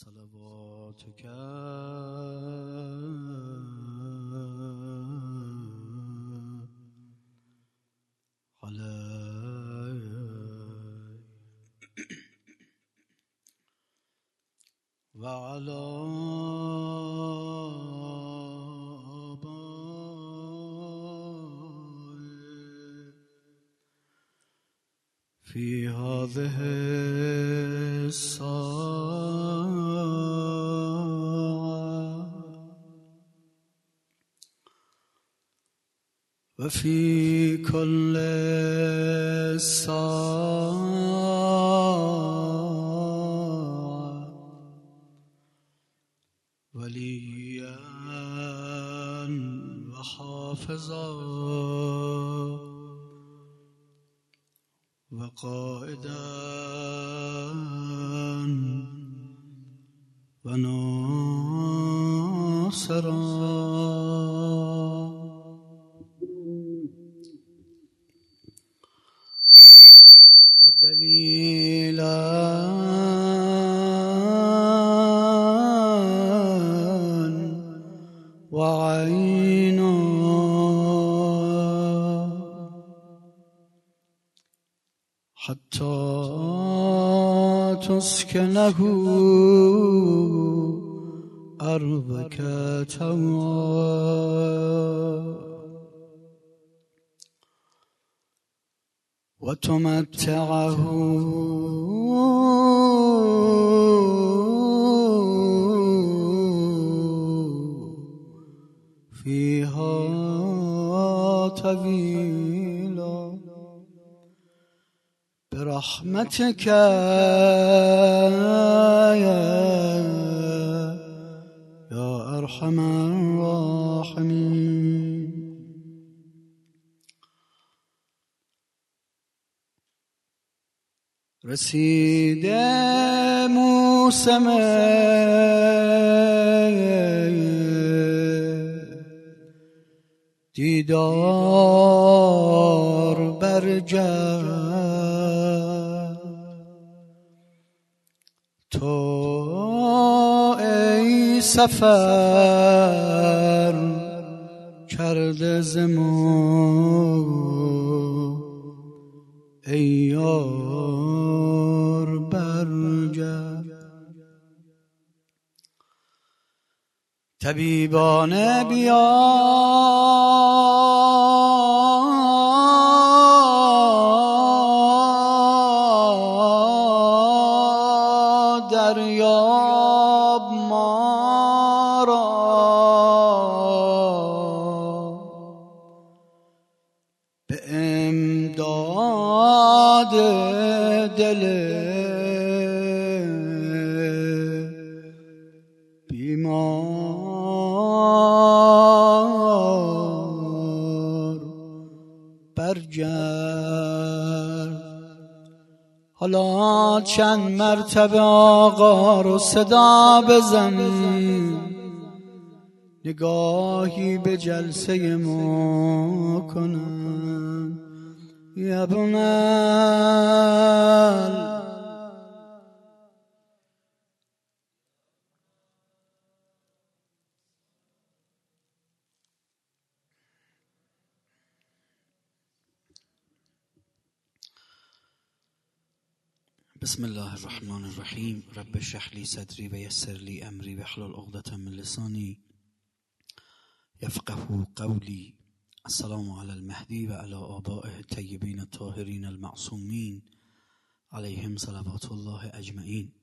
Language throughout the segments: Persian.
صلواتك علي وعلى آبائي في هذه الساعة وفي كل ساعة وليا وحافظا وقائدا وناصرا ودليلا وعينا حتى تسكنه أرضك طوعا وتمتعه فيها طويلا برحمتك يا أرحم الراحمين. رسید موسم دیدار برجه تو ای سفر کرده زمو ای یار برجه طبیبانه بیا دریاب ما را به امداد دل بیمار برگرد. حالا چند مرتبه آقا رو صدا بزن، نگاهی به جلسه ما کنن. یا بنال بسم الله الرحمن الرحیم. رب اشرح لی صدری و یسر لی امری واحلل عقدة من لسانی یفقهوا قولی. السلام علی المهدی و علی آبائه الطیبین الطاهرین المعصومین علیهم صلوات الله اجمعین.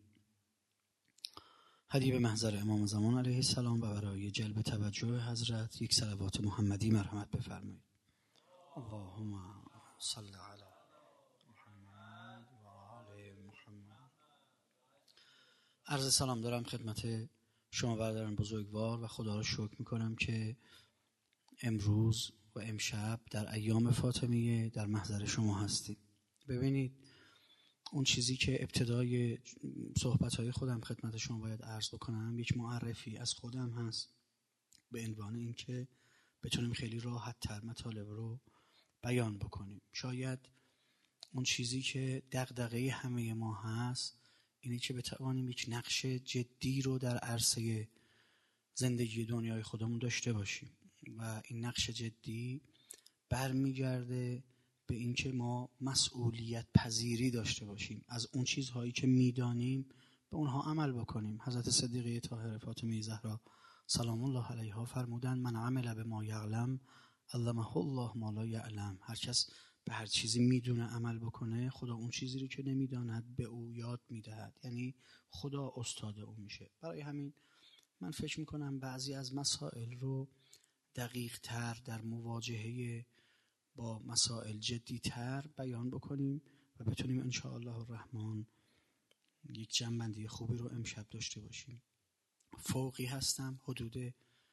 هدیه به محضر امام زمان علیه السلام و برای جلب توجه حضرت یک صلوات محمدی مرحمت بفرمایید. اللهم صل علی محمد و آل محمد. عرض سلام دارم خدمت شما برادران بزرگوار و خدا را شکر میکنم که امروز و امشب در ایام فاطمیه در محضر شما هستید. ببینید اون چیزی که ابتدای صحبت‌های خودم خدمت شما باید عرض بکنم یک معرفی از خودم هست به عنوان اینکه بتونیم خیلی راحت تر مطالب رو بیان بکنیم. شاید اون چیزی که دغدغه همه ما هست اینه که بتوانیم یک نقش جدی رو در عرصه زندگی دنیای خودمون داشته باشیم و این نقش جدی برمیگرده به اینکه ما مسئولیت پذیری داشته باشیم، از اون چیزهایی که میدانیم به اونها عمل بکنیم. حضرت صدیقه طاهره فاطمه زهرا سلام الله علیها فرمودن من عمل به ما یعلم علمه الله ما لا یعلم. هر کس به هر چیزی میدونه عمل بکنه، خدا اون چیزی رو که نمیداند به او یاد میدهد، یعنی خدا استاد اون میشه. برای همین من فکر میکنم بعضی از مسائل رو دقیق تر در مواجهه با مسائل جدی تر بیان بکنیم و بتونیم انشاءالله الرحمن یک جنبندی خوبی رو امشب داشته باشیم. فوقی هستم، حدود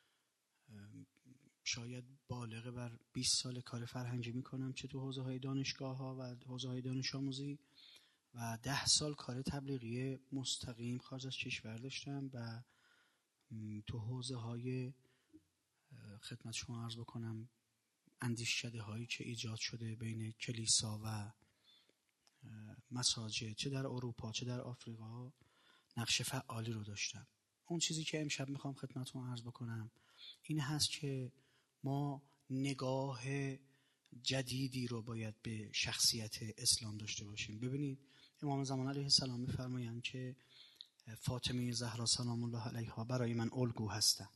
شاید بالغ بر 20 سال کار فرهنگی میکنم، چه تو حوزه های دانشگاه ها و حوزه های دانش آموزی، و 10 سال کار تبلیغی مستقیم خارج از کشور داشتم و تو حوزه های خدمت شما عرض بکنم اندیشکده هایی که ایجاد شده بین کلیسا و مساجد چه در اروپا چه در آفریقا نقش فعالی رو داشتم. اون چیزی که امشب میخوام خدمتتون عرض بکنم این هست که ما نگاه جدیدی رو باید به شخصیت اسلام داشته باشیم. ببینید امام زمان علیه السلام میفرمایند که فاطمه زهرا سلام الله علیها برای من الگو هستن.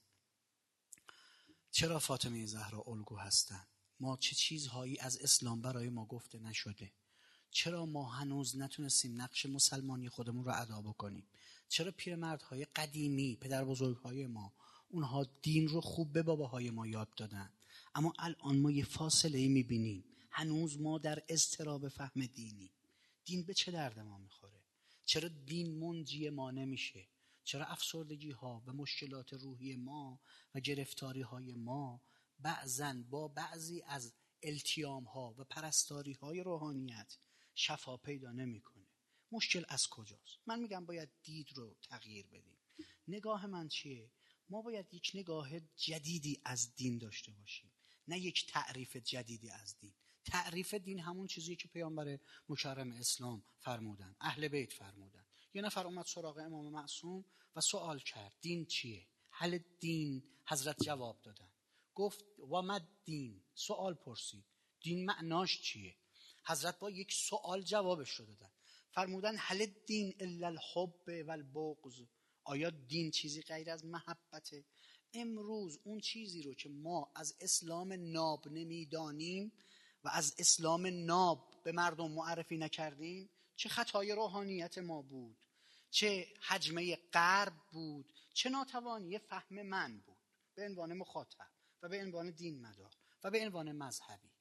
چرا فاطمه زهرا الگو هستن؟ ما چه چیزهایی از اسلام برای ما گفته نشده؟ چرا ما هنوز نتونستیم نقش مسلمانی خودمون رو ادا بکنیم؟ چرا پیرمردهای قدیمی پدر بزرگهای ما اونها دین رو خوب به باباهای ما یاد دادن، اما الان ما یه فاصله میبینیم، هنوز ما در اضطراب فهم دینی. دین به چه درد ما میخوره؟ چرا دین منجی ما نمیشه؟ چرا افسردگی ها و مشکلات روحی ما و گرفتاری های ما بعضن با بعضی از التیام ها و پرستاری های روحانیت شفا پیدا نمیکنه؟ مشکل از کجاست؟ من میگم باید دید رو تغییر بدیم. نگاه من چیه؟ ما باید یک نگاه جدیدی از دین داشته باشیم، نه یک تعریف جدیدی از دین. تعریف دین همون چیزی که پیامبر مکرم اسلام فرمودن، اهل بیت فرمودن. یه نفر اومد سراغ امام معصوم و سوال کرد دین چیه؟ هل دین؟ حضرت جواب دادن، گفت و مد دین، سوال پرسید دین معناش چیه؟ حضرت با یک سوال جوابش رو دادن، فرمودن هل دین الا الحب والبغض؟ آیا دین چیزی غیر از محبته؟ امروز اون چیزی رو که ما از اسلام ناب نمیدانیم و از اسلام ناب به مردم معرفی نکردیم، چه خطای روحانیت ما بود، چه حجمه غرب بود، چه ناتوانی فهم من بود به عنوان مخاطب و به عنوان دین مدار و به عنوان مذهبی.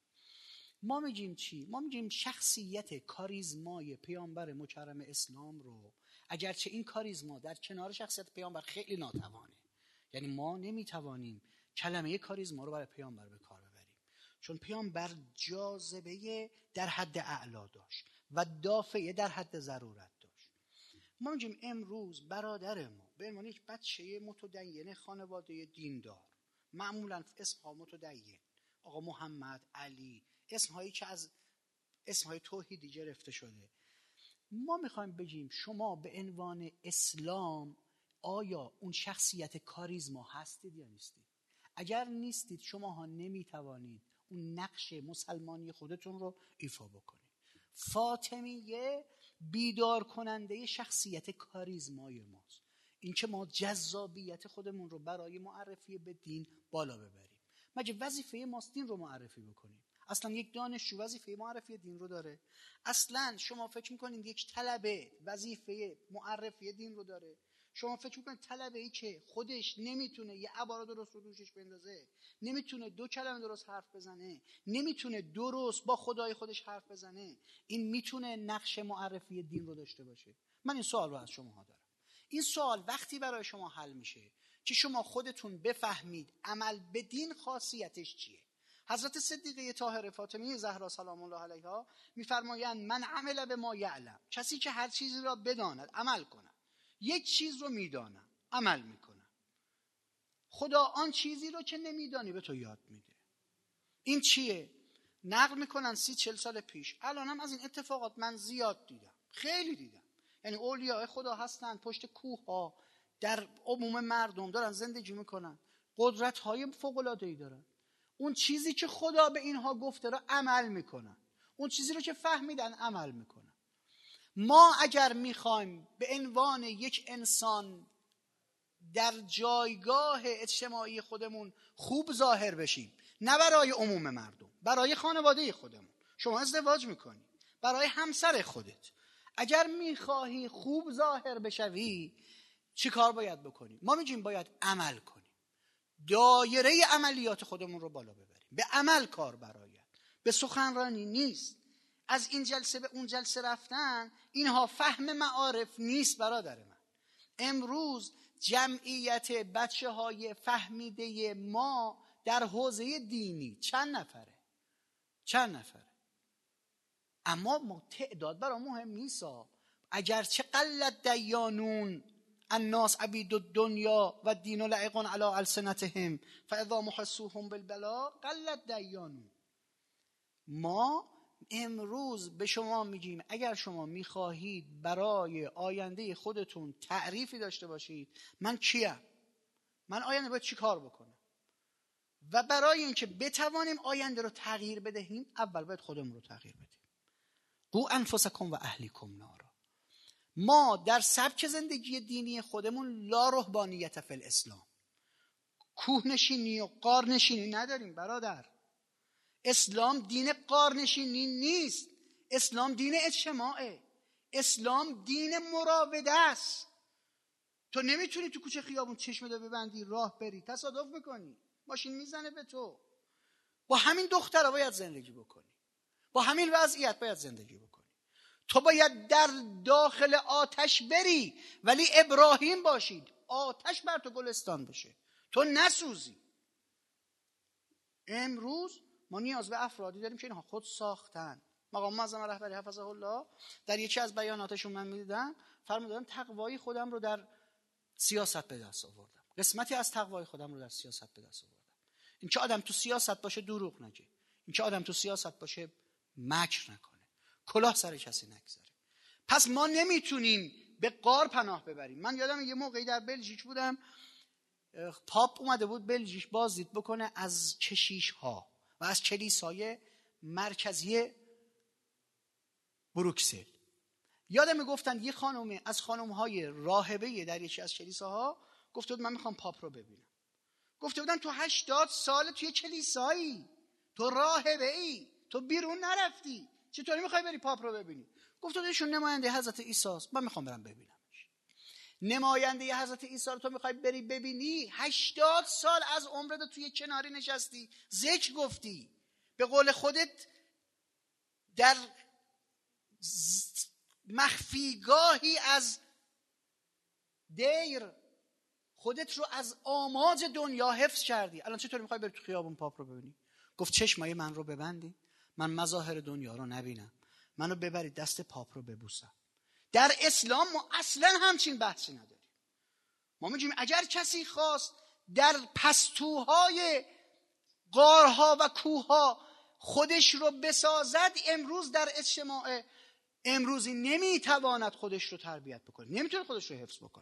ما میگیم چی؟ ما میگیم شخصیت کاریزمای پیامبر مکرم اسلام رو، اگرچه این کاریزما در کنار شخصیت پیامبر خیلی ناتوانه، یعنی ما نمیتوانیم کلمه کاریزما رو برای پیامبر به کار ببریم، چون پیامبر جاذبه در حد اعلا داشت و دافعه در حد ضرورت داشت. ما میگیم امروز برادر ما به عنوان یک بچه متدین خانواده دیندار، معمولا اسمها متدین، آقا محمد، علی، اسمهایی که از اسمهای توحیدی گرفته شده، ما میخوایم بگیم شما به عنوان اسلام آیا اون شخصیت کاریزما هستید یا نیستید؟ اگر نیستید شماها نمیتوانید اون نقش مسلمانی خودتون رو ایفا بکنید. فاطمیه بیدار کننده شخصیت کاریزمای ماست، این که ما جذابیت خودمون رو برای معرفی به دین بالا ببریم. مگه وظیفه ماست دین رو معرفی بکنیم؟ اصلا یک دانشجو وظیفه معرفی دین رو داره؟ اصلا شما فکر میکنید یک طلبه وظیفه معرفی دین رو داره؟ شما فکر میکنید طلبه ای که خودش نمیتونه یه عبارت درست رو دوشش بندازه، نمیتونه 2 کلمه درست حرف بزنه، نمیتونه درست با خدای خودش حرف بزنه، این میتونه نقش معرفی دین رو داشته باشه؟ من این سوال رو از شما دارم. این سوال وقتی برای شما حل میشه که شما خودتون بفهمید عمل به دین خاصیتش چیه. حضرت صدیقه طاهره فاطمه زهرا سلام الله علیها میفرمایند من عمل به ما یعلم، کسی که هر چیزی را بداند عمل کند. یک چیز رو میدانم عمل میکنم، خدا آن چیزی رو که نمیدانی به تو یاد میده. این چیه؟ نقل میکنن 30-40 سال پیش، الانم از این اتفاقات من زیاد دیدم، خیلی دیدم، یعنی اولیاء خدا هستن پشت کوه ها در عموم مردم دارن زندگی میکنن، قدرت های فوق العاده ای دارن. اون چیزی که خدا به اینها گفته را عمل میکنن، اون چیزی رو که فهمیدن عمل میکنن. ما اگر میخوایم به عنوان یک انسان در جایگاه اجتماعی خودمون خوب ظاهر بشیم، نه برای عموم مردم، برای خانواده خودمون، شما ازدواج میکنی برای همسر خودت، اگر میخواهی خوب ظاهر بشوی چی کار باید بکنی؟ ما میگیم باید عمل کنیم، دایره عملیات خودمون رو بالا ببریم، به عمل کار برآید، به سخنرانی نیست. از این جلسه به اون جلسه رفتن اینها فهم معارف نیست برادر من. امروز جمعیت بچه های فهمیده ما در حوزه دینی چند نفره؟ اما ما تعداد برای مهم نیست. اگرچه قلت دیانون الناس عبید الدنیا و دین لعق علی السنتهم فاذا محسوهم بالبلا قلت دیانون. ما امروز به شما میگیم اگر شما میخواهید برای آینده خودتون تعریفی داشته باشید، من کیم؟ من آینده باید چی کار بکنم؟ و برای اینکه بتوانیم آینده رو تغییر بدهیم اول باید خودمون رو تغییر بدیم. قو انفسکم و اهلیکم نارا. ما در سبک زندگی دینی خودمون لا رهبانیت فی الاسلام، کوهنشینی و غارنشینی نداریم برادر. اسلام دین غارنشینی نیست، اسلام دین اجتماعه، اسلام دین مراوده است. تو نمیتونی تو کوچه خیابون چشمتو ببندی راه بری، تصادف میکنی، ماشین میزنه به تو. با همین دخترها باید زندگی بکنی، با همین وضعیت باید زندگی بکنی. تو باید در داخل آتش بری ولی ابراهیم باشید، آتش بر تو گلستان بشه، تو نسوزی. امروز ما نیاز به افرادی داریم که اینها خود ساختن. مقام معظم رهبری حفظه الله در یکی از بیاناتشون من میدیدم فرمودن تقوای خودم رو در سیاست به دست آوردم، قسمتی از تقوای خودم رو در سیاست به دست آوردم. این که آدم تو سیاست باشه دروغ نگه، این که آدم تو سیاست باشه مکر نکنه، کلاه سر کسی نگذاره. پس ما نمیتونیم به غار پناه ببریم. من یادم یه موقعی در بلژیک بودم، پاپ اومده بود بلژیک بازدید بکنه از کشیش ها و از کلیسای مرکزی بروکسل. یادم گفتن یه خانومی از خانم‌های راهبه در یکی از کلیساها گفته بود من میخوام پاپ رو ببینم. گفته بودن تو 80 سال توی کلیسایی، تو راهبه‌ای، تو بیرون نرفتی، چطوری میخوای بری پاپ رو ببینی؟ گفته بودشون نماینده حضرت عیسی است، من میخوام برم ببینمش. نماینده حضرت عیسی رو تو میخوای بری ببینی؟ 80 سال از عمرت توی کناری نشستی، ذکر گفتی، به قول خودت در مخفیگاهی از دیر خودت رو از آماج دنیا حفظ کردی. الان چطور میخوای بری تو خیابون پاپ رو ببینی؟ گفت چشمای من رو ببندی، من مظاهر دنیا رو نبینم، منو ببرید دست پاپ رو ببوسم. در اسلام ما اصلا همچین بحثی نداریم. ما میگیم اگر کسی خواست در پستوهای غارها و کوهها خودش رو بسازد، امروز در اجتماع امروزی نمیتواند خودش رو تربیت بکنه، نمیتونه خودش رو حفظ بکنه.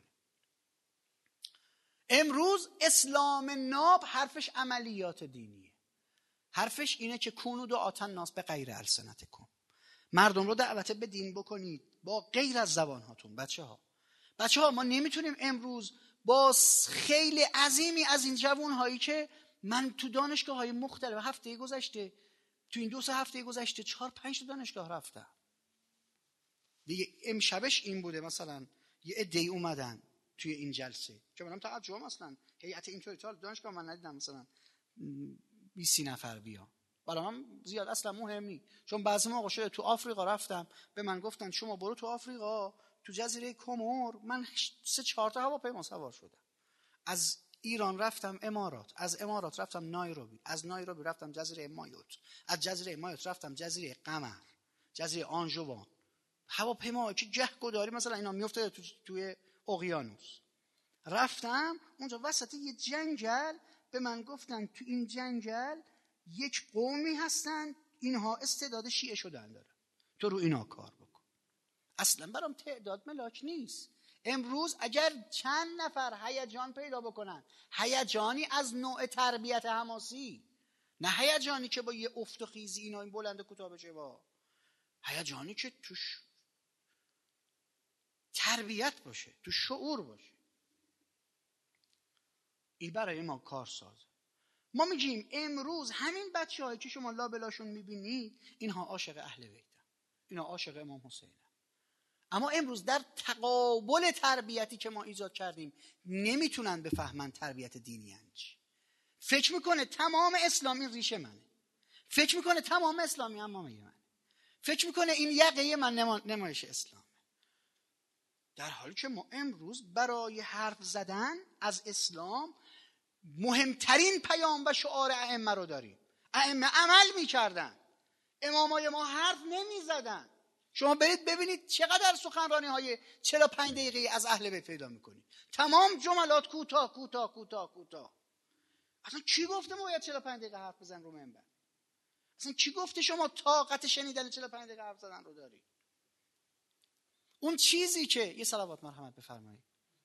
امروز اسلام ناب حرفش عملیات دینیه، حرفش اینه که کونوا دعاة الناس بغیر السنتکم، مردم رو دعوت به دین بکنید با غیر از زبانهاتون. بچه ها ما نمیتونیم امروز با خیلی عظیمی از این جوانهایی که من تو دانشگاه های مختلف هفته گذشته، تو این 2-3 هفته گذشته 4-5 دانشگاه رفتم دیگه. امشبش این بوده مثلا یه عده‌ای اومدن توی این جلسه که منم تعجبم، اصلا هیئت اینطوری تا دانشگاه من ندیدم مثلا 20 نفر بیا. برام زیاد اصلا مهم نیست، چون بعضی موقع شده تو آفریقا رفتم به من گفتن شما برو تو آفریقا تو جزیره کومور. من 3-4 تا هواپیما سوار شدم، از ایران رفتم امارات، از امارات رفتم نایروبی، از نایروبی رفتم جزیره مایوت، از جزیره مایوت رفتم جزیره قمر، جزیره آنژوان. هواپیما که جهگداری مثلا اینا میفته توی اقیانوس. رفتم اونجا وسط یه جنگل، به من گفتن تو این جنگل یک قومی هستن اینها استعداد شیعه شدن دارن، تو رو اینا کار بکن. اصلا برام تعداد ملاک نیست. امروز اگر چند نفر هیجان پیدا بکنن، هیجانی از نوع تربیت حماسی، نه هیجانی که با یه افت و خیزی اینا این بلند کوتاه بشه، با هیجانی که توش تربیت باشه، توش شعور باشه، این برای ما کار سازه. ما میگیم امروز همین بچه‌هایی که شما لابلاشون میبینید اینها عاشق اهل بیتن، اینا عاشق امام حسینن، اما امروز در تقابل تربیتی که ما ایجاد کردیم نمیتونن بفهمن تربیت دینی یعنی چی. فکر میکنه تمام اسلامی ریشه منه، فکر میکنه تمام اسلامی امامه منه، فکر میکنه این یقه من نمایش اسلامه، در حالی که ما امروز برای حرف زدن از اسلام مهمترین پیام و شعار ائمه رو داریم. ائمه عمل میکردن، امامای ما حرف نمیزدن. شما برید ببینید چقدر سخنرانی های 45 دقیقه از اهل بیت پیدا میکنید، تمام جملات کوتاه کوتاه کوتاه کوتاه. اصلا کی گفته ما باید 45 دقیقه حرف بزن رو منبر؟ اصلا کی گفته شما طاقت شنیدن 45 دقیقه حرف زدن رو دارید؟ اون چیزی که یه صلوات مرحمت بفرمایید،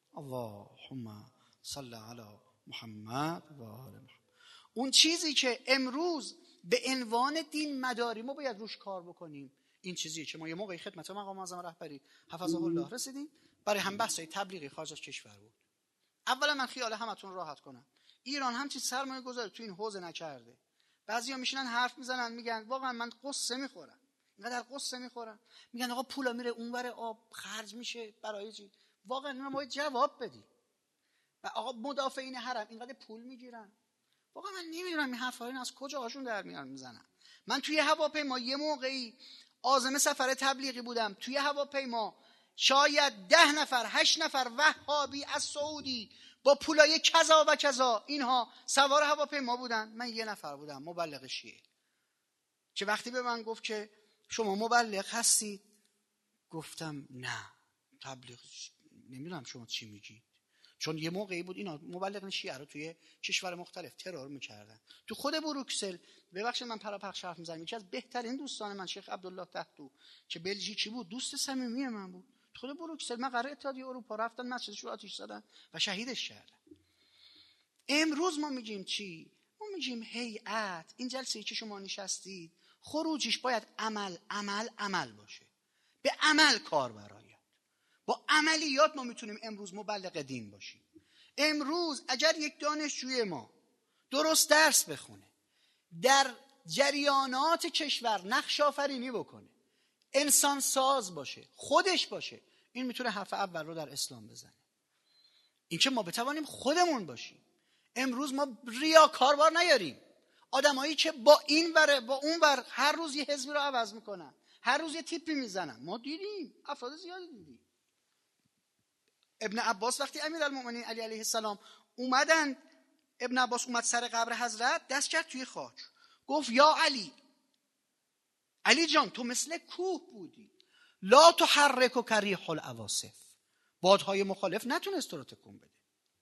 اللهم صل علی محمد و آل محمد، اون چیزی که امروز به عنوان دین مداری ما باید روش کار بکنیم، این چیزیه که ما یه موقعی خدمت مقام معظم رهبری حفظه الله رسیدیم، برای هم بحثای تبلیغی خارج از کشور بود. اولا من خیال همتون راحت کنم، ایران همچین سرمایه گذاری تو این حوزه نکرده. بعضیا میشینن حرف میزنن میگن واقعا من قصه میخورم، اینقدر قصه میخورم، میگن آقا پولا میره اونور آب خرج میشه برای چی؟ واقعا ما باید جواب بدیم. و آقا مدافعین حرم اینقدر پول میگیرن، واقعا من نمیدونم این حرفا رو از کجا هاشون در میان میزنن. من توی هواپیما یه موقعی عازم سفر تبلیغی بودم، توی هواپیما شاید 10 نفر 8 نفر وهابی از سعودی با پولای کذا و کذا اینها سوار هواپیما بودن، من یه نفر بودم مبلغ شیعه، که وقتی به من گفت که شما مبلغ هستید، گفتم نه تبلیغ نمیدونم شما چی میگید، چون یه موقعی بود اینا مبلغ شیعه رو توی کشور مختلف ترور میکردن. تو خود بروکسل، ببخشید من پراپخش حرف میزنم، یکی از بهترین دوستان من شیخ عبدالله تحتو که بلژیکی بود، دوست صمیمی من بود، تو خود بروکسل مقر اتحادیه اروپا رفتن مسجدش رو آتش زدن و شهیدش کردن. امروز ما میگیم چی؟ ما میگیم هیئت، این جلسه‌ای که شما نشستید خروجیش باید عمل باشه، به عمل کار برآید. با عملیات ما میتونیم امروز مبلغ دین باشیم. امروز اگر یک دانشجوی ما درست درس بخونه، در جریانات کشور نقش آفرینی بکنه، انسان ساز باشه، خودش باشه، این میتونه حرف اول رو در اسلام بزنه. این که ما بتوانیم خودمون باشیم. امروز ما ریاکار نیاریم، آدمایی که با این وره با اون ور هر روز یه حزبی رو عوض میکنن، هر روز یه تیپی میزنن. ما دیدیم، افراد زیادی دیدیم. ابن عباس وقتی امیرالمومنین علی علیه السلام اومدن، ابن عباس اومد سر قبر حضرت، دست کرد توی خاک، گفت یا علی جان تو مثل کوه بودی، لا تحرک کریح العواصف، بادهای مخالف نتونست تو رو تکون بده.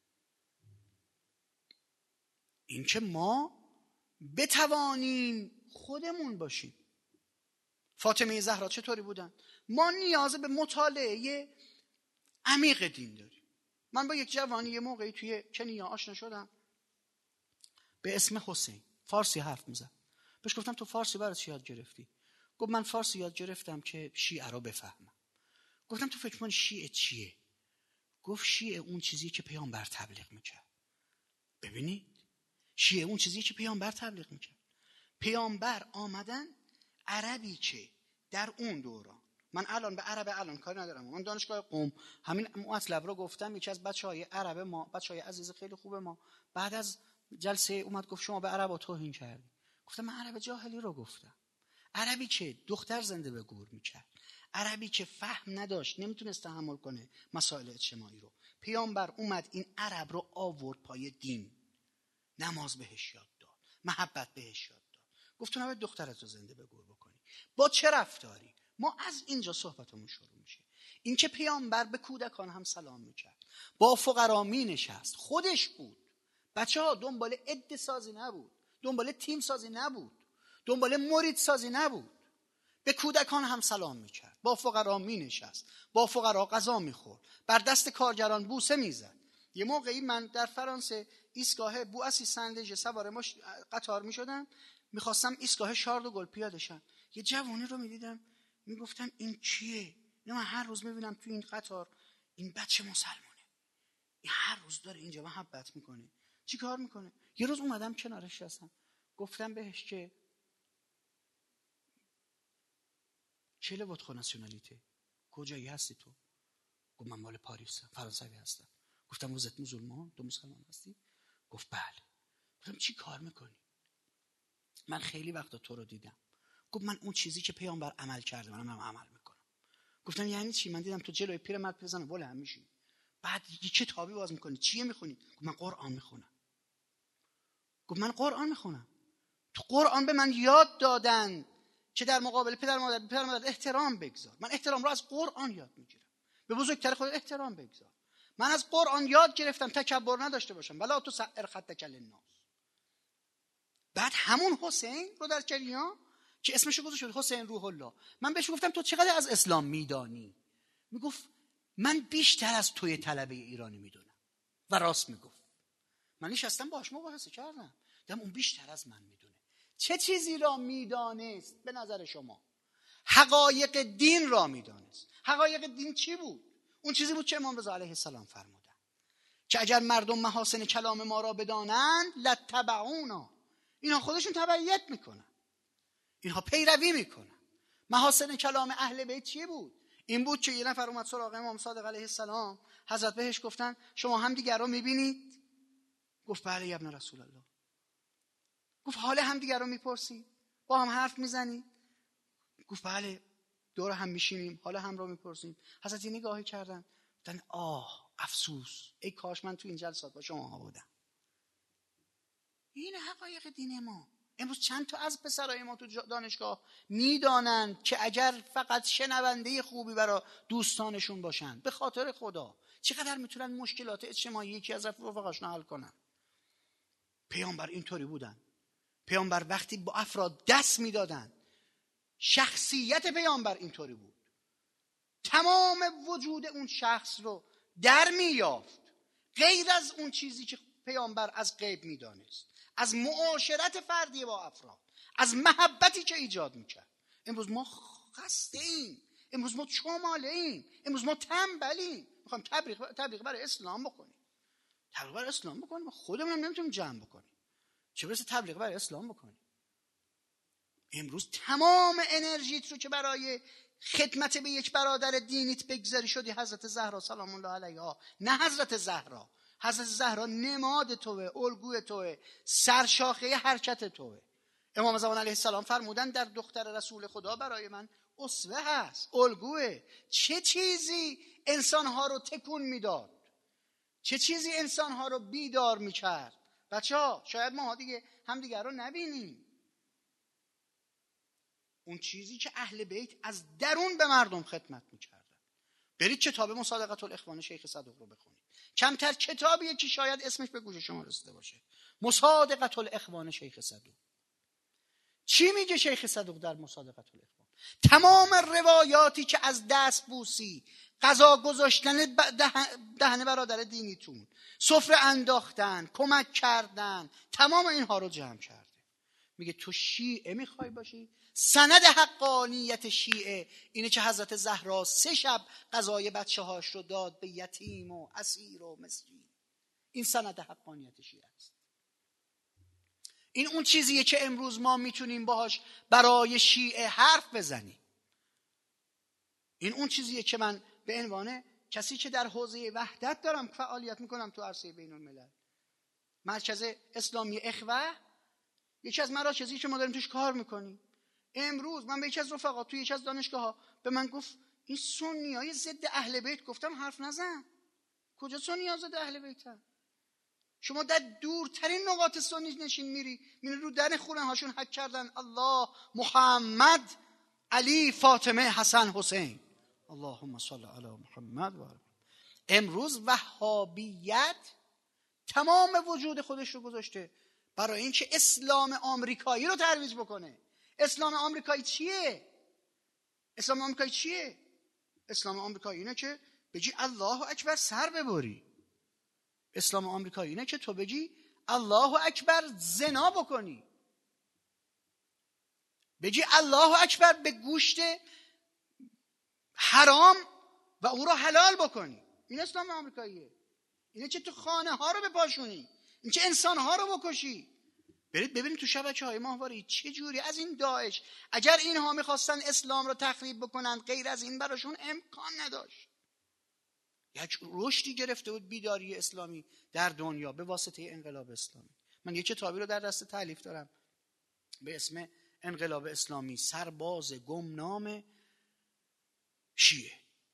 این که ما بتوانیم خودمون باشیم. فاطمه زهرا چطوری بودن؟ ما نیاز به مطالعه عمیق دین داریم. من با یک جوانی یه موقعی توی کنیا آشنا شدم به اسم حسین، فارسی حرف میزد. بهش گفتم تو فارسی برای چی یاد گرفتی؟ گفت من فارسی یاد گرفتم که شیعه رو بفهمم. گفتم تو فکر کن شیعه چیه؟ گفت شیعه اون چیزی که پیامبر تبلیغ میکرد. ببینید، شیعه اون چیزی که پیامبر تبلیغ میکرد. پیامبر آمدن، عربی که در اون دوران، من الان به عرب الان کاری ندارم، من دانشگاه قم همین مطلب رو گفتم، یکی از بچهای عرب ما، بچهای عزیز خیلی خوب ما، بعد از جلسه اومد گفت شما به عربا توهین کردی. گفتم من عرب جاهلی رو گفتم، عربی که دختر زنده به گور میکرد، عربی که فهم نداشت، نمیتونست تحمل کنه مسائل اجتماعی رو. پیامبر اومد این عرب رو آورد پای دین، نماز بهش یاد داد، محبت بهش یاد داد، گفت تو نباید دخترت رو زنده به گور بکنی. با چه رفتاری؟ ما از اینجا صحبتمون شروع میشه. این که پیامبر به کودکان هم سلام میکرد، با فقرا مینشست، خودش بود. بچه‌ها دنبال عده سازی نبود، دنبال تیم سازی نبود، دنبال مرید سازی نبود. به کودکان هم سلام میکرد، با فقرا مینشست، با فقرا غذا میخورد، بر دست کارگران بوسه میزد. یه موقعی من در فرانسه ایستگاه بوئسی سندژ سوار قطار میشدم، میخواستم ایستگاه شارل دو گل پیاده شم. یه جوانی رو میدیدم، میگفتن این کیه؟ من هر روز میبینم تو این قطار این بچه مسلمونه، این هر روز داره اینجا محبت میکنه. چی کار میکنه؟ یه روز اومدم کنارش هستم، گفتم بهش که چه votre nationalité؟ کجایی هستی تو؟ گفت من مال پاریس فرانسوی هستم. گفتم روزت مسلمان؟ تو مسلمان هستی؟ گفت بله. گفتم چی کار میکنی؟ من خیلی وقتا تو رو دیدم. گفت من اون چیزی که پیامبر عمل کرده منم عمل میکنم. گفتم یعنی چی؟ من دیدم تو جلوی پیرمرد بزنه بلند میشی، بعد یه کتابی باز میکنی، چیه میخونی؟ گفت من قرآن میخونم. گفت من قرآن میخونم. تو قرآن به من یاد دادن که در مقابل پدر مادر احترام بگذار. من احترام رو از قرآن یاد میگیرم. به بزرگتر خودت احترام بگذار. من از قرآن یاد گرفتم تکبر نداشته باشم. ولا تسعر خدک للناس. بعد همون حسین رو در جریان که اسمشو گذاشت حسین روح الله، من بهش گفتم تو چقدر از اسلام میدانی؟ میگفت من بیشتر از توی طلبه ایرانی میدونم. و راست میگفت. من نشستم باهاش مباحثه کردم، دیدم اون بیشتر از من میدونه. چه چیزی را میدانست به نظر شما؟ حقایق دین را میدانست. حقایق دین چی بود؟ اون چیزی بود که امام رضا علیه السلام فرمودن که اگر مردم محاسن کلام ما را بدانند لتبعونا. اینها خودشون تبعیت میکنن، اینها پیروی میکنن. محاسن کلام اهل بیت چی بود؟ این بود که یه نفر اومد سراغ امام صادق علیه السلام، حضرت بهش گفتن شما هم دیگر رو میبینید؟ گفت بله یا ابن رسول الله. گفت حال هم دیگر رو میپرسید؟ با هم حرف میزنید؟ گفت بله، دور هم میشینیم، حالا هم رو میپرسیم. حضرت نگاهی کردن، گفتن آه افسوس، ای کاش من تو این جلسات با شما بودم. این حقایق دین ما. امروز چند تا از پسرای ما تو دانشگاه میدانند که اگر فقط شنونده خوبی برای دوستانشون باشن، به خاطر خدا چقدر میتونن مشکلات اجتماعی یکی از رفقاشون حل کنن. پیامبر اینطوری بودن. پیامبر وقتی با افراد دست میدادن، شخصیت پیامبر اینطوری بود. تمام وجود اون شخص رو در میافت، غیر از اون چیزی که پیامبر از غیب میدانست، از معاشرت فردی با افراد، از محبتی که ایجاد میکرد. امروز ما خسته ایم، امروز ما چماله ایم، امروز ما تنبلیم. میخوایم تبلیغ برای اسلام بکنیم، تبلیغ برای اسلام بکنیم، خودمون هم نمیتونیم جمع بکنیم، چه برسه تبلیغ برای اسلام بکنیم. امروز تمام انرژیت رو که برای خدمت به یک برادر دینیت بگذاری شدی حضرت زهرا سلام الله علیها. نه حضرت زهرا. حضرت زهرا نماد توه، الگوی توه، سرشاخه حرکت توه. امام زمان علیه السلام فرمودن در دختر رسول خدا برای من اسوه هست، الگوه. چه چیزی انسانها رو تکون میداد، چه چیزی انسانها رو بیدار میکرد. بچه‌ها شاید ما دیگه همدیگر رو نبینیم. اون چیزی که اهل بیت از درون به مردم خدمت میکردن. برید کتاب مصادقه الاخوان شیخ صدوق رو بخونید. کمتر کتابیه که شاید اسمش به گوش شما رسیده باشه. مصادقه الاخوان شیخ صدوق. چی میگه شیخ صدوق در مصادقه الاخوان؟ تمام روایاتی که از دست بوسی، غذا گذاشتن دهن برادر دینیتون، سفره انداختن، کمک کردن، تمام اینها رو جمع کرده. میگه تو شیعه میخوای باشی؟ سند حقانیت شیعه اینه که حضرت زهرا 3 شب غذای بچه هاش رو داد به یتیم و اسیر و مسکین. این سند حقانیت شیعه است. این اون چیزیه که امروز ما میتونیم باهاش برای شیعه حرف بزنیم. این اون چیزیه که من به عنوان کسی که در حوزه وحدت دارم فعالیت میکنم تو عرصه بین الملل، مرکز اسلامی اخوه یکی از مراکزی که ما داریم توش کار میکنیم. امروز من به یکی از رفقا توی یکی از دانشگاه‌ها به من گفت این سنیای ضد اهل بیت. گفتم حرف نزن. کجا سنی‌ها ضد اهل بیتن؟ شما در دورترین نقاط سنی نشین میری رو در خونه هاشون حک کردن الله، محمد، علی، فاطمه، حسن، حسین. اللهم صل علی محمد و آله. امروز وهابیت تمام وجود خودش رو گذاشته برای اینکه اسلام آمریکایی رو ترویج بکنه. اسلام آمریکایی چیه؟ اسلام آمریکایی چیه؟ اسلام آمریکایی اینه که بگی الله اکبر سر ببری. اسلام آمریکایی اینه که تو بگی الله اکبر زنا بکنی، بگی الله اکبر به گوشت حرام و او را حلال بکنی. این اسلام آمریکاییه. اینه که تو خانه ها رو بپاشونی، این که انسان ها رو بکشی. برید ببینید تو شبکه‌های ماهواره چه جوری از این داعش، اگر اینها میخواستن اسلام رو تخریب بکنن غیر از این براشون امکان نداشت. یک رشدی گرفته بود بیداری اسلامی در دنیا به واسطه انقلاب اسلامی. من یک کتابی رو در دست تالیف دارم به اسم انقلاب اسلامی، سرباز گمنام شیعه.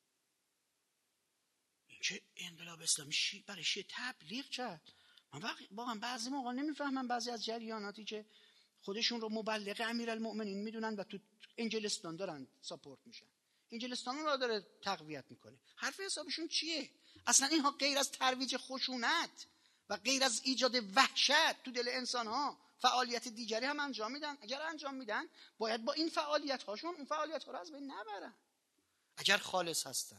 این که انقلاب اسلامی برای شیعه تبلیغ کرد. من واقعا بعضی موقع نمیفهمم بعضی از جریاناتی که خودشون رو مبلغ امیرالمؤمنین میدونن و تو انجلستان دارن ساپورت میشن، انجلستان رو داره تقویت میکنه. حرف حسابشون چیه؟ اصلا اینها غیر از ترویج خشونت و غیر از ایجاد وحشت تو دل انسان ها فعالیت دیگری هم انجام میدن. اگر انجام میدن باید با این فعالیت هاشون اون فعالیت ها رو از بین نبرن اگر خالص هستن.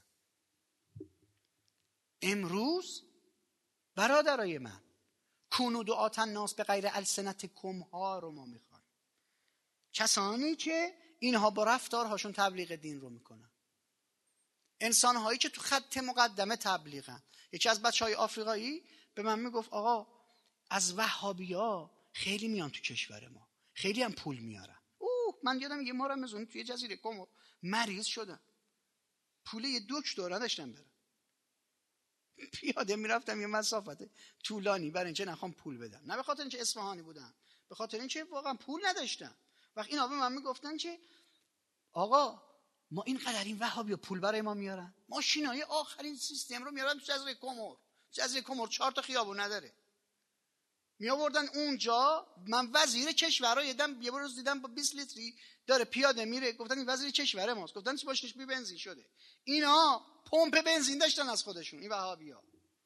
امروز برادرای من کونو دعاة الناس به غیر السنتکم ها رو ما میخوایم. کسانی که اینها با رفتارهاشون تبلیغ دین رو میکنن، انسانهایی که تو خط مقدمه تبلیغن. یکی از بچهای آفریقایی به من میگفت آقا از وهابیا خیلی میان تو کشور ما، خیلی هم پول میارن. من یادم یه ماه رمضان توی جزیره کومور مریض شدم، پول یه دکتر نداشتم برم، پیاده میرفتم یه مسافت طولانی برای اینکه نخوام پول بدم، نه به خاطر اینکه اصفهانی بودم، به خاطر اینکه واقعا پول نداشتم. وقتی اینا به من میگفتن که آقا ما اینقدر این وهابیا پول برای ما میارن، ماشینای آخرین سیستم رو میارن تو جزیره کومور. جزیره کومور 4 تا خیابون نداره، می آوردن اونجا. من وزیر کشور رو یه روز دیدم با 20 لیتری داره پیاده میره، گفتن این وزیر کشور ماست، گفتن چی باشش بی بنزین شده. اینا پمپ بنزین داشتن از خودشون، این وهابیا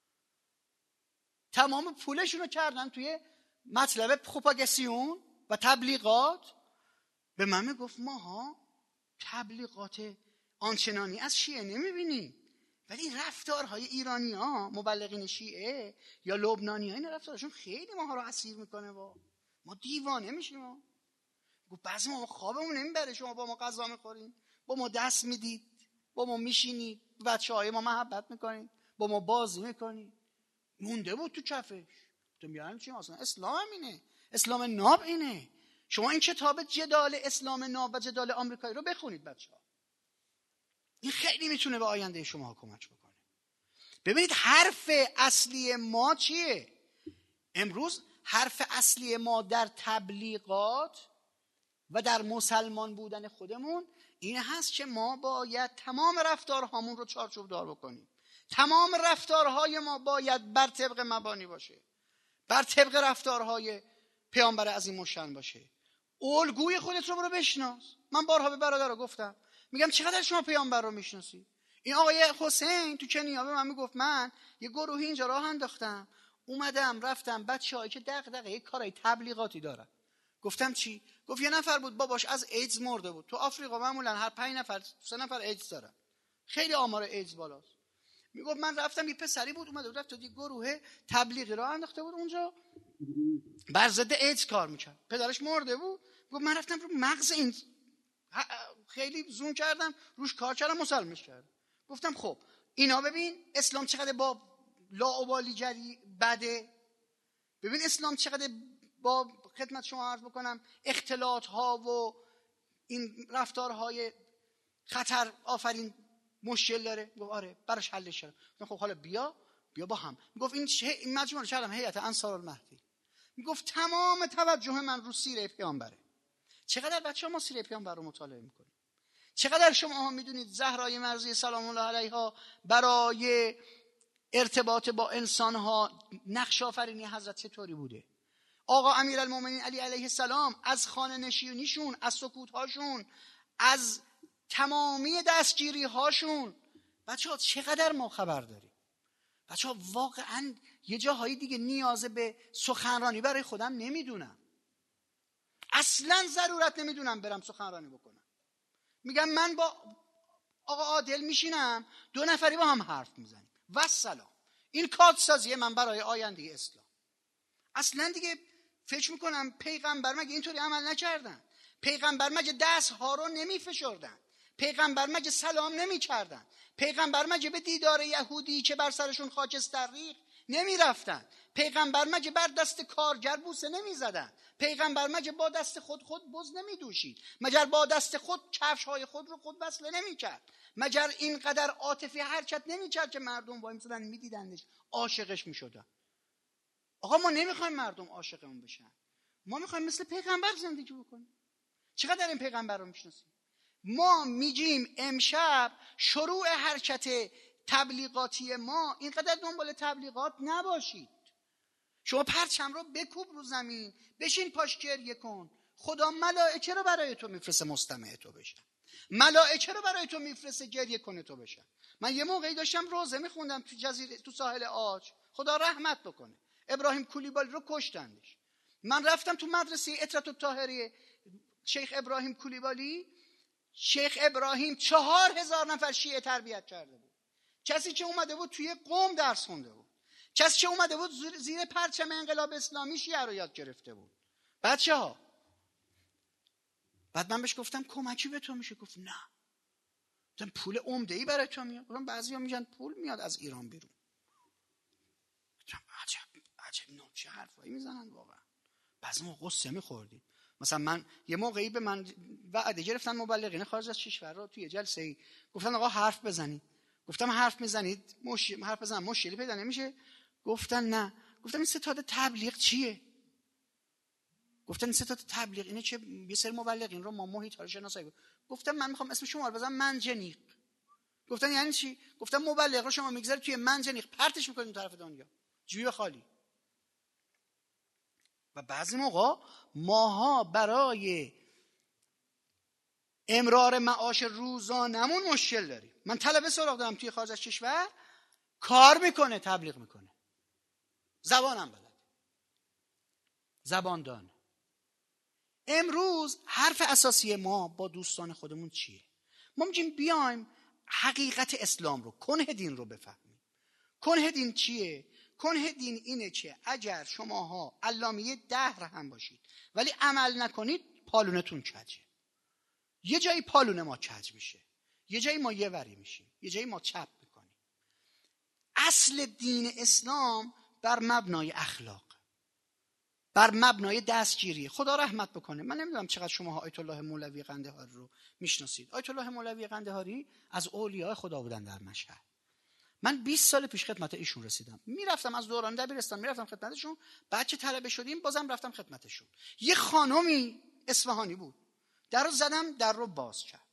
تمام پولشون رو کردن توی مطلب پروپاگاسیون و تبلیغات. به من میگفت ماها تبلیغات آنچنانی از شیعه نمیبینیم، ولی رفتارهای ایرانی ها مبلغین شیعه یا لبنانی ها این رفتارشون خیلی ماها رو اسیر میکنه و ما دیوانه میشیم. گفت بعضی ما خوابمون نمیبره، شما با ما غذا میخورین، با ما دست میدید، با ما میشینید، بچه های ما محبت میکنید، با ما بازی میکنید. مونده بود تو کفش. تو میارن چی؟ اصلا اسلام هم اینه، اسلام ناب اینه. شما این کتاب جدال اسلام ناب و جدال آمریکایی رو بخونید بچه ها، این خیلی میتونه به آینده شما کمک بکنه. ببینید حرف اصلی ما چیه امروز؟ حرف اصلی ما در تبلیغات و در مسلمان بودن خودمون این هست که ما باید تمام رفتارهامون رو چارچوب دار بکنیم. تمام رفتارهای ما باید بر طبق مبانی باشه، بر طبق رفتارهای پیامبر عظیم الشأن باشه. الگوی خودت رو برو بشناس. من بارها به برادرها گفتم، میگم چقدر شما پیامبر رو میشناسی؟ این آقای حسین تو کنیا به من میگفت من یه گروهی اینجا راه انداختم، اومدم رفتم بچه‌هایی که دغدغه کارهای تبلیغاتی دارن. گفتم چی؟ گفت یه نفر بود باباش از ایدز مرده بود. تو آفریقا معمولا هر 5 نفر 3 نفر ایدز دارن، خیلی آمار ایدز بالاست. میگفت من رفتم یه پسری بود اومده بود رفت تو یه گروه تبلیغی راه انداخته بود اونجا بر ضد ایدز کار میکرد، پدرش مرده بود. گفت من رفتم رو مغز این خیلی زوم کردم روش کار کردم مسلمش کردم. گفتم خب اینا ببین اسلام چقدر با لاابالیگری بده، ببین اسلام چقدر با خدمت شما عرض بکنم اختلاط ها و این رفتارهای خطر آفرین مشکل داره. گفت آره براش حلش شد. خب حالا بیا با هم. گفت این مجموعه رو کردم هیئت انصار المهدی. میگفت تمام توجه من رو سیره پیامبره. چقدر بچه‌ها ما سیره پیامبر رو مطالعه میکنیم؟ چقدر شما ها میدونید زهرای مرضیه سلام الله علیها برای ارتباط با انسانها نقش آفرینی حضرت چطوری بوده؟ آقا امیرالمومنین علی علیه السلام از خانه نشینیشون، از سکوت‌هاشون، از تمامی دستگیری هاشون بچه‌ها چقدر ما خبر داریم؟ بچه‌ها واقعا یه جاهایی دیگه نیاز به سخنرانی برای خودم نمیدونم، اصلا ضرورت نمیدونم برم سخنرانی بکنم. میگم من با آقا عادل میشینم، 2 نفری با هم حرف میزنیم و سلام. این کادسازی من برای آینده اسلام. اصلا دیگه فکر میکنم پیغمبر مگه اینطوری عمل نکردن؟ پیغمبر مگه دست ها رو نمیفشردن؟ پیغمبر مگه سلام نمیکردن؟ پیغمبر مگه به دیدار یهودی که بر سرشون خاکستر ریخت نمیرفتن؟ پیغمبر مگه بر دست کارگر بوسه نمیزدن؟ پیغمبر مگه با دست خود بز نمیدوشید؟ مگر با دست خود کفش های خود رو خود وصله نمیکرد؟ مگر اینقدر عاطفی حرکت نمیکرد که مردم وای میسادن میدیدنش عاشقش میشدن؟ آقا ما نمیخوایم مردم عاشقمون بشن، ما میخوایم مثل پیغمبر زندگی بکنیم. چقدر این پیغمبر رو میشناسیم؟ ما میگیم امشب شروع حرکت تبلیغاتی ما اینقدر دنبال تبلیغات نباشید. شما پرچم رو بکوب رو زمین، بشین پاش گریه کن. خدا ملائکه رو برای تو میفرسته مستمع تو بشن، ملائکه رو برای تو میفرسته گریه کنه تو بشن. من یه موقعی داشتم روزه میخوندم تو جزیره، تو ساحل عاج، خدا رحمت بکنه، ابراهیم کولیبالی رو کشتندش. من رفتم تو مدرسه اطرت الطاهریه شیخ ابراهیم کولیبالی. شیخ ابراهیم 4000 نفر شیعه تربیت کرده بود. کسی که اومده بود توی قم درس خونده بود، کسی که اومده بود زیر پرچم انقلاب اسلامی شیعه رو یاد گرفته بود. بچه‌ها، بعد من بهش گفتم کمکی به تو میشه؟ گفت نه. گفتم پول عمده‌ای برای تو میاد؟ گفتم بعضیا میگن پول میاد از ایران بیرون. گفتم عجب چه حرفایی میزنن واقعا. بعضی موقع قصه می‌خوردیم. مثلا من یه موقعی به من وعده گرفتن مبلغین خارج از کشور رو توی جلسه‌ای، گفتن آقا حرف بزنید. گفتم حرف میزنید حرف بزنم مشکلی پیدا نمیشه؟ گفتن نه. گفتم این ستاد تبلیغ چیه؟ گفتن این ستاد تبلیغ اینه که یه سری مبلغین رو ما محیط ها رو شناسایی. گفتم من میخوام اسم شما رو بزنم منجنیق. گفتن یعنی چی؟ گفتم مبلغ رو شما میگذارید توی منجنیق پرتش میکنید اون طرف دنیا، جیب خالی. و بعضی موقع ماها برای امرار معاش روزانمون مشکل داریم. من طلبه سراغ دارم توی خارج از کشور، کار میکنه، تبلیغ میکنه، زبانم بلد، زبان دانه. امروز حرف اساسی ما با دوستان خودمون چیه؟ ما میگیم بیایم حقیقت اسلام رو، کنه دین رو بفهمیم. کنه دین چیه؟ کنه دین اینه که اگر شماها علامه دهر هم باشید ولی عمل نکنید پالونتون کجه. یه جایی پالون ما کج میشه، یه جایی ما یه وری میشیم، یه جایی ما چپ میکنیم. اصل دین اسلام بر مبنای اخلاق، بر مبنای دستگیری. خدا رحمت بکنه. من نمیدونم چقدر شما آیت الله مولوی قندهاری رو میشناسید. آیت الله مولوی قندهاری از اولیاء خدا بودن در مشهد. من 20 سال پیش خدمت ایشون رسیدم. میرفتم از دوران دبیرستان میرفتم خدمتشون، بعد که طلبه شدیم بازم رفتم خدمتشون. یه خانمی اصفهانی بود، در رو زدم، در رو باز کرد.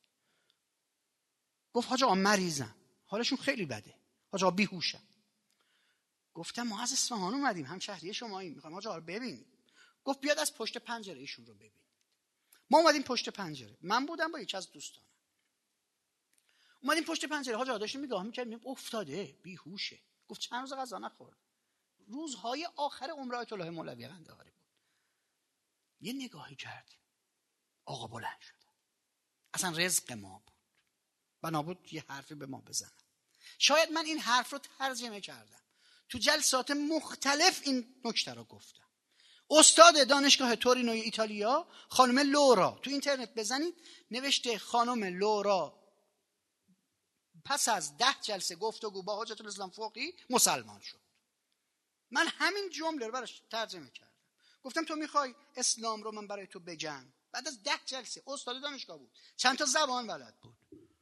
گفت حاج آقا مریضم، حالشون خیلی بده، حاج آقا بیهوشم. گفتم ما از اصفهان اومدیم، هم شهری شماییم، میخوایم حاج آقا رو ببینیم. گفت بیاد از پشت پنجره ایشون رو ببین. ما اومدیم پشت پنجره، من بودم با یکی از دوستانم، اومدیم پشت پنجره. حاج آقا داشتیم نگاه می‌کردیم، افتاده بیهوشه. گفت چند روز غذا نخورد. روزهای آخر عمر آیت الله مولوی قندهاری بود. یه نگاهی کردیم، آقا بلند شد. اصلا رزق ما بود، بنا بود یه حرفی به ما بزنن. شاید من این حرف رو ترجمه کردم، تو جلسات مختلف این نکته رو گفتم. استاد دانشگاه تورینو ایتالیا خانم لورا، تو اینترنت بزنید، نوشته خانم لورا پس از 10 جلسه گفتگو با حجت الاسلام فقیه مسلمان شد. من همین جمله رو براش ترجمه کردم. گفتم تو میخوای اسلام رو من برای تو بگم؟ بعد از 10 جلسه، استاد دانشگاه بود، چند تا زبان بلد بود.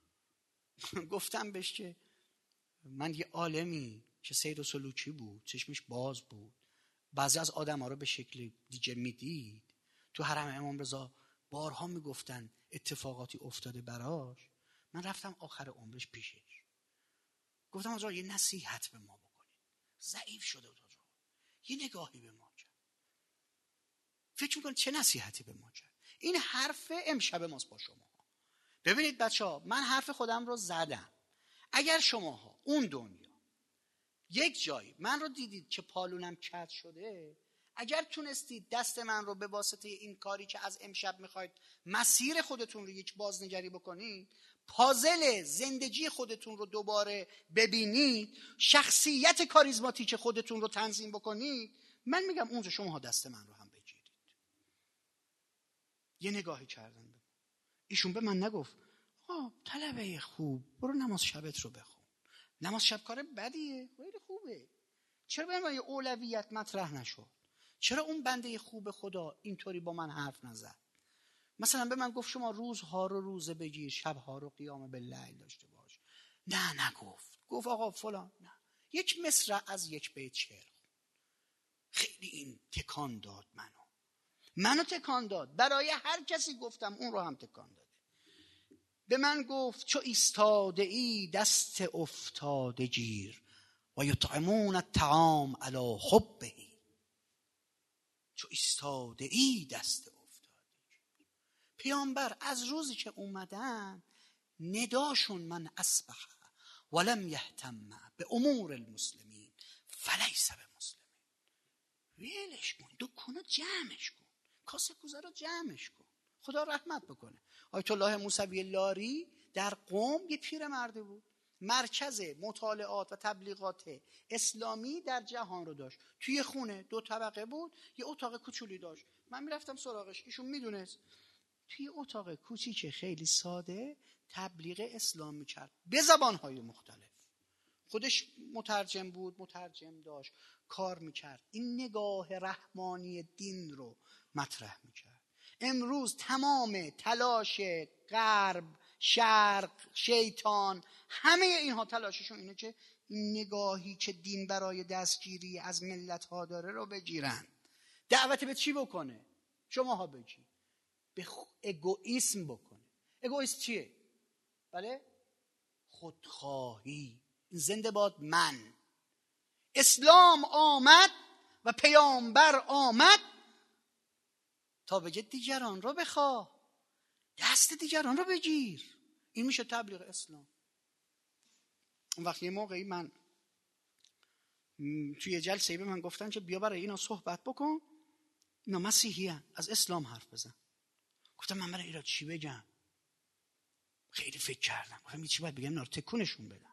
گفتم بهش که من یه عالمی که سیر و سلوکی بود، چشمش باز بود، بعضی از آدم‌ها رو به شکل دیگه میدید. تو حرم امام رضا بارها میگفتن اتفاقاتی افتاده براش. من رفتم آخر عمرش پیشش، گفتم آقا یه نصیحت به ما بکنید. ضعیف شده بود آقا، یه نگاهی به ما کرد. فکر می‌کنید چه نصیحتی به ما کرد؟ این حرف امشب ماست با شما. ببینید بچه‌ها، من حرف خودم رو زدم. اگر شماها اون دنیا یک جایی من رو دیدید که پالونم کج شده، اگر تونستید دست من رو به واسطه این کاری که از امشب میخواید مسیر خودتون رو یک بازنگری بکنید، پازل زندگی خودتون رو دوباره ببینید، شخصیت کاریزماتیک خودتون رو تنظیم بکنید، من میگم اونجا شما دست من رو هم بگیرید. یه نگاهی کردن بکن. ایشون به من نگفت طلبه خوب برو نماز شبت رو بخون. نماز شب کار بدیه؟ خیلی خوبه. چرا به من یه اولویت مطرح نشد؟ چرا اون بنده خوب خدا اینطوری با من حرف نزد؟ مثلا به من گفت شما روزها رو روزه بگیر، شبها رو قیام باللیل داشته باش. نه نگفت. گفت آقا فلان. نه، یک مصرع از یک بیت شعر. خیلی این تکان داد منو تکان داد. برای هر کسی گفتم، اون رو هم تکان داده. به من گفت چو ایستاده ای دست افتاده گیر و یطعمون الطعام علی حبه. چو ایستاده ای دست افتاده گیر. پیامبر از روزی که اومدن نداشون من اصبح ولم یهتم به امور المسلمین فلیس بمسلمین. ویلش کن، دکونو جمعش کن، کاسه کوزه رو جمعش کن، خدا رحمت بکنه. آیت الله موسوی لاری در قم یه پیر مرده بود، مرکز مطالعات و تبلیغات اسلامی در جهان رو داشت. توی خونه 2 طبقه بود، یه اتاق کوچولی داشت. من میرفتم سراغش، ایشون میدونست توی اتاق کوچیک خیلی ساده تبلیغ اسلام میکرد به زبانهای مختلف. خودش مترجم بود، مترجم داشت، کار میکرد. این نگاه رحمانی دین رو مطرح میکرد. امروز تمام تلاش غرب، شرق، شیطان، همه اینها تلاششون اینه که این نگاهی که دین برای دستگیری از ملت‌ها داره رو بگیرن. دعوت به چی بکنه؟ شماها بگید. به اگوئیسم بکنه. اگوئیسم چیه؟ بله؟ خودخواهی. زنده باد من. اسلام آمد و پیامبر آمد تا بگه دیگران رو بخواه، دست دیگران رو بگیر. این میشه تبلیغ اسلام. اون وقت یه موقعی من توی جلسه به من گفتن که بیا برای اینا صحبت بکن، اینا مسیحی هن. از اسلام حرف بزن. گفتم من برای اینا چی بگم؟ خیلی فکر کردم، گفتم چی باید بگم؟ اینا رو تکونشون بدم،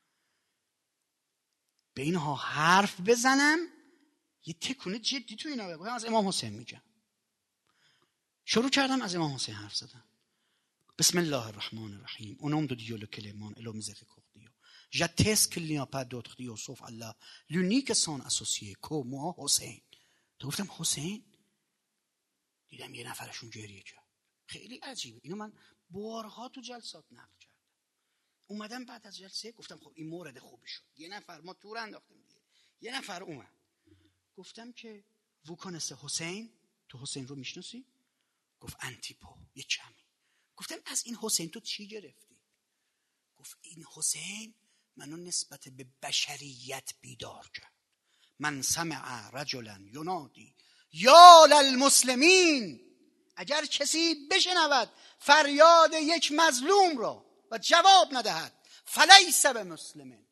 به اینها حرف بزنم، یه تکونه جدی تو اینا بگم. از امام حسین میگم. شروع کردم از امام حسین حرف زدن. بسم الله الرحمن الرحیم. au nom de Dieu le clément et le miséricordieux, j'atteste qu'il n'y a pas d'autre Dieu sauf Allah, l'unique et son associé que moi حسین. تو گفتم حسین، دیدم یه نفرشون گریه کرد. خیلی عجیبه. اینو من بارها تو جلسات نقل کردم. اومدم بعد از جلسه گفتم خب این مورد خوبی شد. یه نفر ما تور انداختیم دیگه. یه نفر اومد. گفتم که vous connaissez حسین؟ تو حسین رو میشناسی؟ گفت انتیپو، یه کمی. گفتم از این حسین تو چی گرفتی؟ گفت این حسین منو نسبت به بشریت بیدار کرد. من سمع رجلا ینادی یا للمسلمین، اگر کسی بشنود فریاد یک مظلوم را و جواب ندهد فلیس بمسلمین.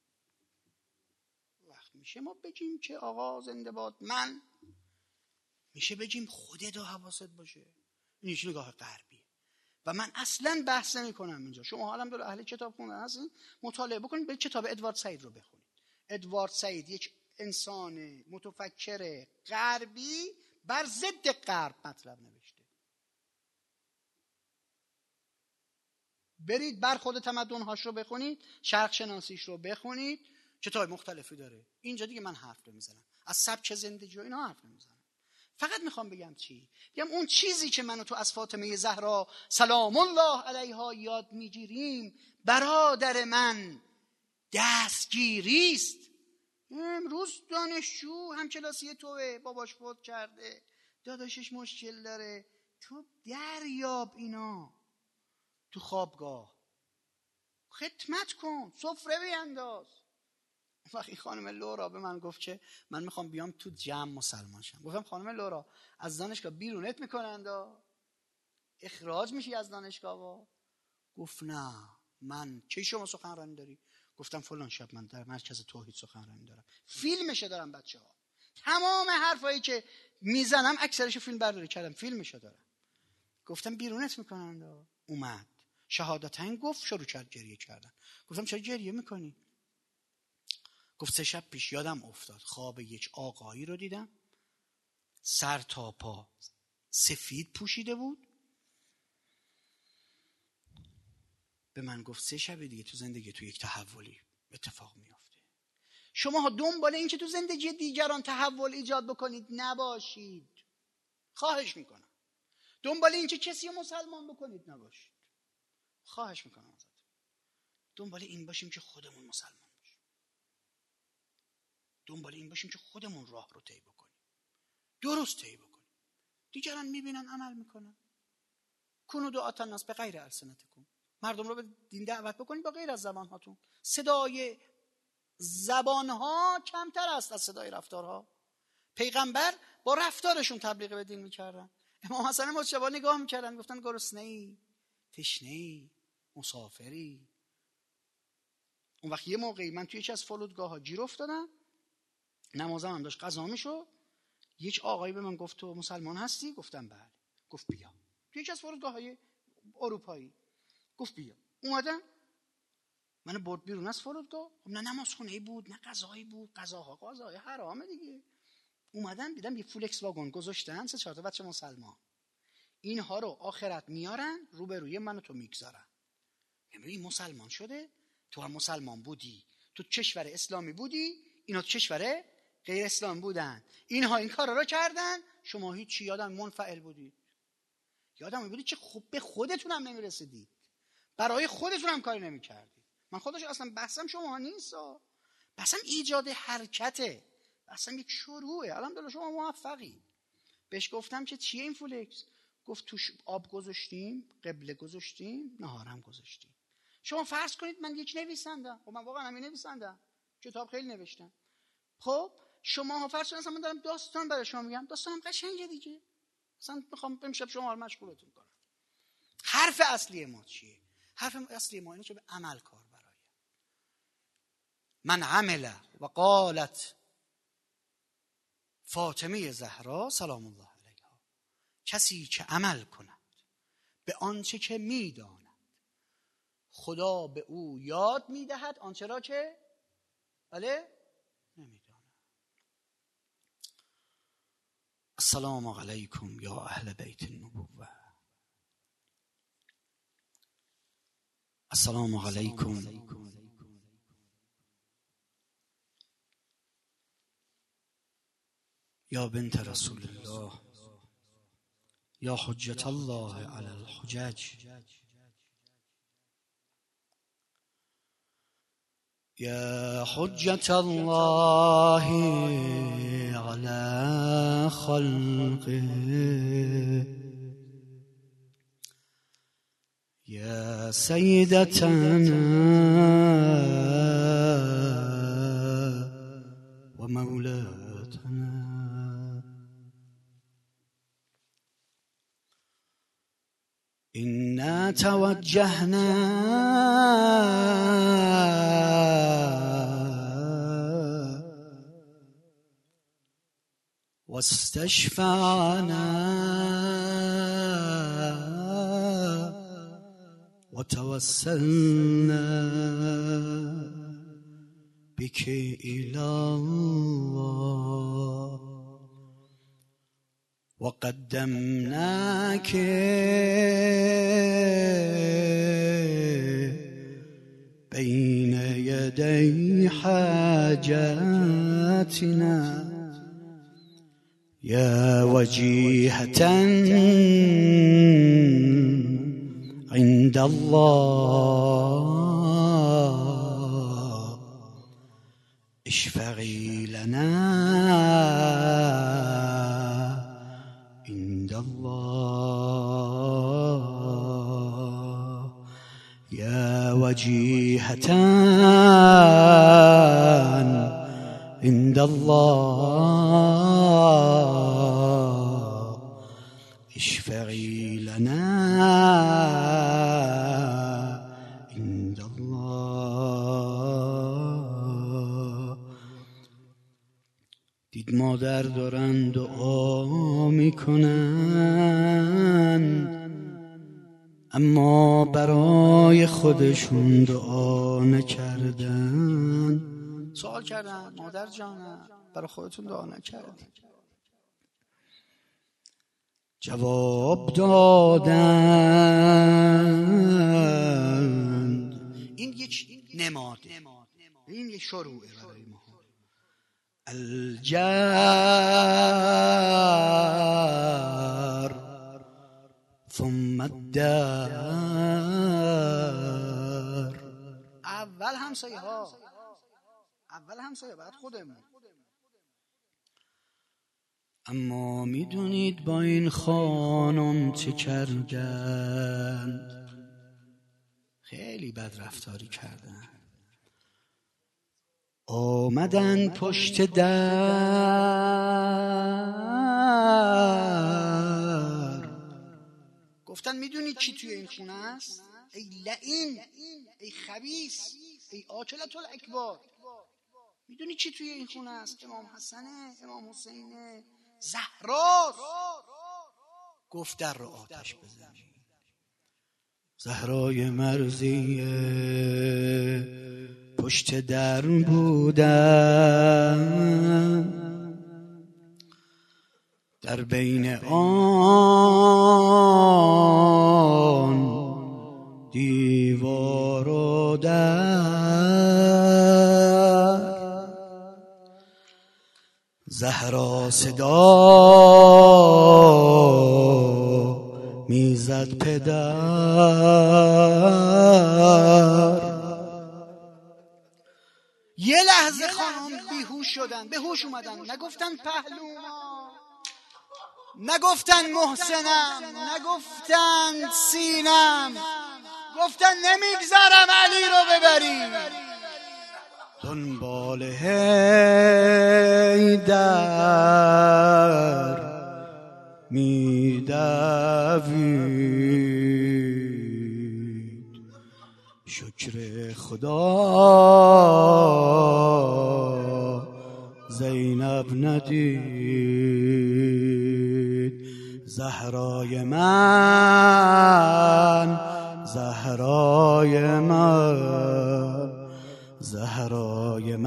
وقت میشه ما بگیم که آقا زنده باد من، میشه بگیم خودت و حواست باشه. این یه نگاه غربیه و من اصلا بحث نمی کنم اینجا. شما حالا داره اهل کتاب خوندن هستین، مطالعه بکنید، به کتاب ادوارد سعید رو بخونید. ادوارد سعید یک انسان متفکر غربی بر ضد غرب مطلب نوشته. برید برخورد تمدن‌هاش رو بخونید، شرق شناسیش رو بخونید، کتاب مختلفی داره. اینجا دیگه من حرف نمیزنم، از سبک زندگی و اینا حرف نمیزنم. فقط میخوام بگم چی؟ بگم اون چیزی که منو تو از فاطمه زهرا سلام الله علیها یاد میگیریم، برادر من، دستگیریست. امروز دانشجو همکلاسی توه، باباش فوت کرده، داداشش مشکل داره، تو دریاب اینا تو خوابگاه، خدمت کن، سفره بینداز. وقتی خانم لورا به من گفت که من میخوام بیام تو جمع مسلمان شم، گفتم خانم لورا از دانشگاه بیرونت میکنند، اخراج میشی از دانشگاه. گفت نه، من کی شما سخنرانی داری؟ گفتم فلان شب من در مرکز توحید سخنرانی دارم، فیلمشه دارم بچه ها، تمام حرفایی که میزنم اکثرشو فیلم برداری کردم، فیلمشو دارم. گفتم بیرونت میکنن. اومد شهادتین گفت، شروع کرد گریه کردن. گفتم چرا گریه میکنی؟ گفت 3 شب پیش یادم افتاد خواب یک آقایی رو دیدم، سر تا پا سفید پوشیده بود، به من گفت 3 شب دیگه تو زندگی تو یک تحولی اتفاق میافته. شما دنبال این که تو زندگی دیگران تحول ایجاد بکنید نباشید، خواهش میکنم. دنبال این که کسی مسلمان بکنید نباشید، خواهش میکنم ازت. دنبال این باشیم که خودمون مسلمان باشیم، دنبال این باشیم که خودمون راه رو طی بکنیم، درست طی بکنیم. دیگران میبینن عمل میکنن. کنو دعاة الناس به غیر السنتکم، مردم رو به دین دعوت بکنید با غیر از زبان هاتون. صدای زبان ها کمتر است از صدای رفتارها. پیغمبر با رفتارشون تبلیغ به دین میکردن. امام حسن مجتبی نگاه میکردن، گفتن گرسنه‌ای، تشنه‌ای، مسافری. اون وقت یه موقعی من توی یکی از فرودگاه ها گیر افتادم، نمازم هم داشت قضا میشد، یک آقایی به من گفت تو مسلمان هستی؟ گفتم بله. گفت بیا. توی یکی از فرودگاه های اروپایی گفت بیا. اومدم، من برد بیرون از فرودگاه. خب نه نمازخونه‌ای بود نه قضایی بود، قضاهای حرامه دیگه. اومدم دیدم یه فولکس واگن گذاشتن، 3-4 تا بچه مسلمان، اینها رو آخرت میارن روبروی من و تو میگذارن. این مسلمان شده، تو هم مسلمان بودی، تو کشور اسلامی بودی، اینا تو کشور غیر اسلام بودن، اینها این کارا رو کردن، شما هیچ یادم منفعل بودید، یادم بودید که خب به خودتون هم نمیرسیدید، برای خودتون هم کاری نمیکردید. من خودش اصلا بحثم شما نیست، بحثم ایجاد حرکته، بحثم یک شروعه. الحمدلله شما موفقی. بهش گفتم که چیه این فولکس؟ گفت توش آب گذاشتیم، قبله گذاشتیم، نهارم گذاشتیم. شما فرض کنید من یک نویسندم، خب من واقعا همین نویسندم، کتاب خیلی نوشتم. خب شما فرض کنید من دارم داستان برای شما میگم، داستانم قشنگه دیگه، مثلا میخوام امشب شما رو مشغولتون کنم. حرف اصلی ما چیه؟ حرف اصلی ما اینه که به عمل کار برای من عمل و قالت فاطمه زهرا سلام الله علیها، کسی که عمل کند به آنچه که میداند خدا به او یاد میدهد آنچه را که بله نمیداند. السلام علیکم یا اهل بیت النبوه. السلام علیکم یا بنت رسول الله، یا حجت الله علی الحجج، یا حجت الله علی خلقه، یا سیدتنا و مولاتنا. إنا توجهنا واستشفعنا وتوسلنا بك إلى الله وقدمناك بين يدي حاجاتنا يا وجيهة عند الله اشفعي لنا عند الله يا وجيهة عند الله اشفعي لنا عند الله. دید مادر دارن دعا میکنن، اما برای خودشون دعا نکردن. سوال کردن مادر جانم برای خودتون دعا نکردی؟ جواب دادند این یک نماده، این یک شروعه برای ما. الجار ثم الدار. اول همسایه ها، بعد خودمون. اما میدونید با این خانم چه کردند؟ خیلی بد رفتاری کردند. آمدن پشت در، گفتن میدونی کی توی این خونه است؟ ای لعین، ای خبیث، ای آکلة الاکبار، میدونی کی توی این خونه است؟ امام حسنه، امام حسینه، زهراست. گفت در رو آتش بزنی. زهرای مرضیه پشت در بودن، در بین آن دیوار و در، زهرا صدا میزد پدر. یه لحظه خانم بیهوش شدن، به هوش اومدن. نگفتن پهلوان، نگفتن محسنم، نگفتن سینم، گفتن نمیگذارم علی رو ببری. دنبال حیدر میدوید، شکر خدا زینب ندید. زهرای من، زهرای من، زهرای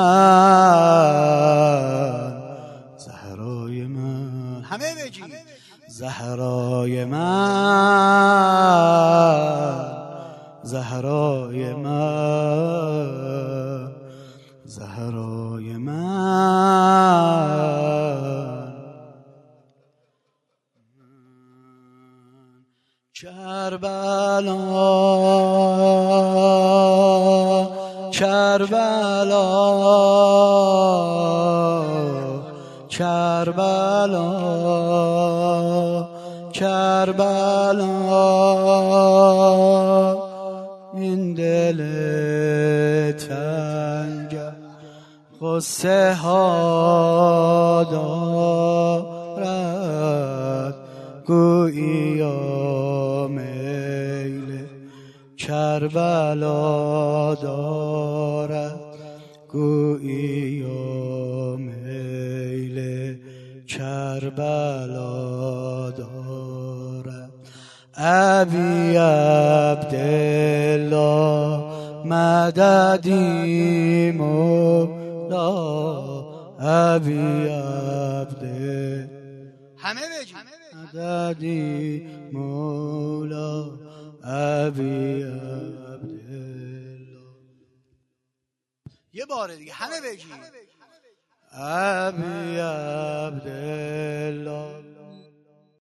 من، زهرای من. همه بگی زهرای من، زهرای من، زهرای من. کربلا، کربلا، کربلا، کربلا. این دل تنگ غصه ها دارد، گویی میل کربلا دارد، گویی میل کربلا دارد. ابی عبدالله مددی مولا، ابی عبدالله، همه بگی مددی مولا، ابی عبدالله. یه بار دیگه همه بگی ابی عبدالله